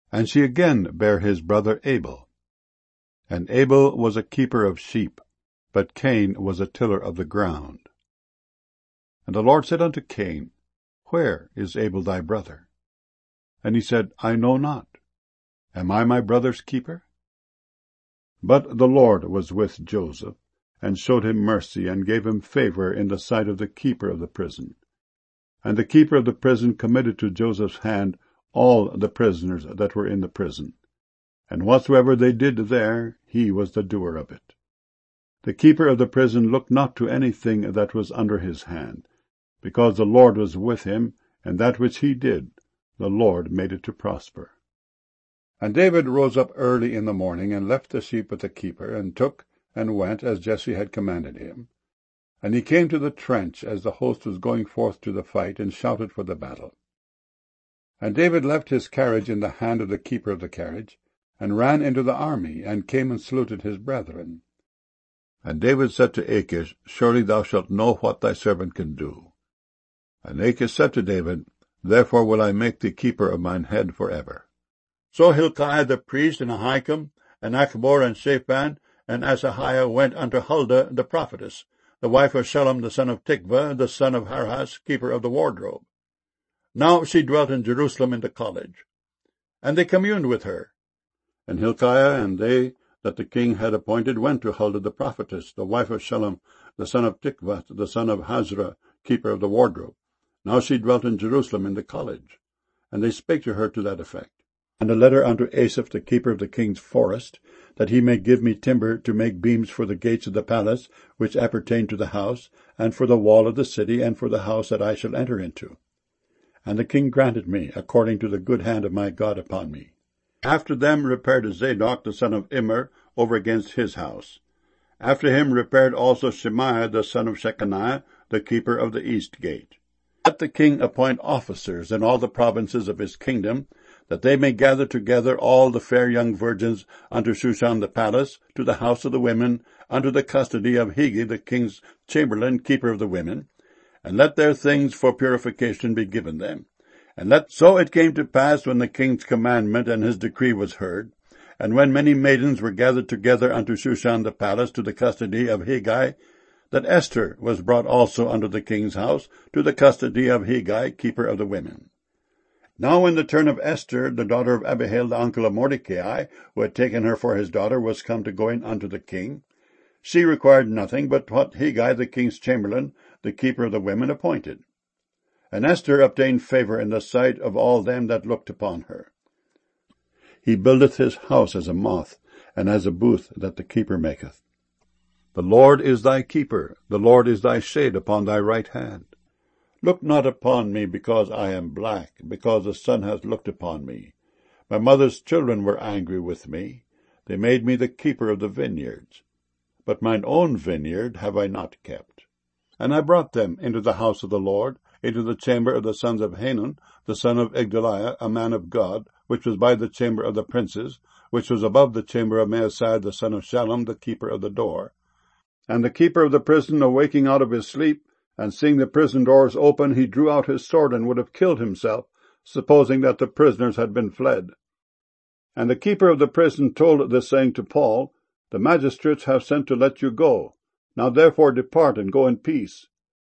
And she again bare his brother Abel. And Abel was a keeper of sheep, but Cain was a tiller of the ground. And the Lord said unto Cain, Where is Abel thy brother? And he said, I know not. Am I my brother's keeper? But the Lord was with Joseph, and showed him mercy, and gave him favor in the sight of the keeper of the prison. And the keeper of the prison committed to Joseph's hand all the prisoners that were in the prison. And whatsoever they did there, he was the doer of it. The keeper of the prison looked not to anything that was under his hand, because the Lord was with him, and that which he did, the Lord made it to prosper. And David rose up early in the morning, and left the sheep with the keeper, and took and went as Jesse had commanded him. And he came to the trench as the host was going forth to the fight, and shouted for the battle. And David left his carriage in the hand of the keeper of the carriage, and ran into the army, and came and saluted his brethren. And David said to Achish, Surely thou shalt know what thy servant can do. And Achish said to David, Therefore will I make thee keeper of mine head for ever. So Hilkiah the priest, and Ahikam, and Achbor, and Shaphan, and Asahiah went unto Huldah the prophetess, the wife of Shallum the son of Tikvah, the son of Harhas, keeper of the wardrobe. Now she dwelt in Jerusalem in the college. And they communed with her. And Hilkiah and they that the king had appointed went to Huldah the prophetess, the wife of Shallum the son of Tikvah, the son of Hazra, keeper of the wardrobe. Now she dwelt in Jerusalem in the college. And they spake to her to that effect. And a letter unto Asaph the keeper of the king's forest, that he may give me timber to make beams for the gates of the palace, which appertain to the house, and for the wall of the city, and for the house that I shall enter into. And the king granted me, according to the good hand of my God upon me. After them repaired Zadok the son of Immer over against his house. After him repaired also Shemaiah the son of Shechaniah, the keeper of the east gate. Let the king appoint officers in all the provinces of his kingdom, that they may gather together all the fair young virgins unto Shushan the palace, to the house of the women, unto the custody of Hegai the king's chamberlain, keeper of the women, and let their things for purification be given them. So it came to pass, when the king's commandment and his decree was heard, and when many maidens were gathered together unto Shushan the palace, to the custody of Hegai, that Esther was brought also unto the king's house, to the custody of Hegai, keeper of the women. Now when the turn of Esther, the daughter of Abihail, the uncle of Mordecai, who had taken her for his daughter, was come to go in unto the king, she required nothing but what Hegai, the king's chamberlain, the keeper of the women, appointed. And Esther obtained favor in the sight of all them that looked upon her. He buildeth his house as a moth, and as a booth that the keeper maketh. The Lord is thy keeper, the Lord is thy shade upon thy right hand. Look not upon me because I am black, because the sun hath looked upon me. My mother's children were angry with me. They made me the keeper of the vineyards. But mine own vineyard have I not kept. And I brought them into the house of the Lord, into the chamber of the sons of Hanan, the son of Igdaliah, a man of God, which was by the chamber of the princes, which was above the chamber of Maaseiah the son of Shallum, the keeper of the door. And the keeper of the prison, awaking out of his sleep, and seeing the prison doors open, he drew out his sword and would have killed himself, supposing that the prisoners had been fled. And the keeper of the prison told this saying to Paul, The magistrates have sent to let you go. Now therefore depart and go in peace,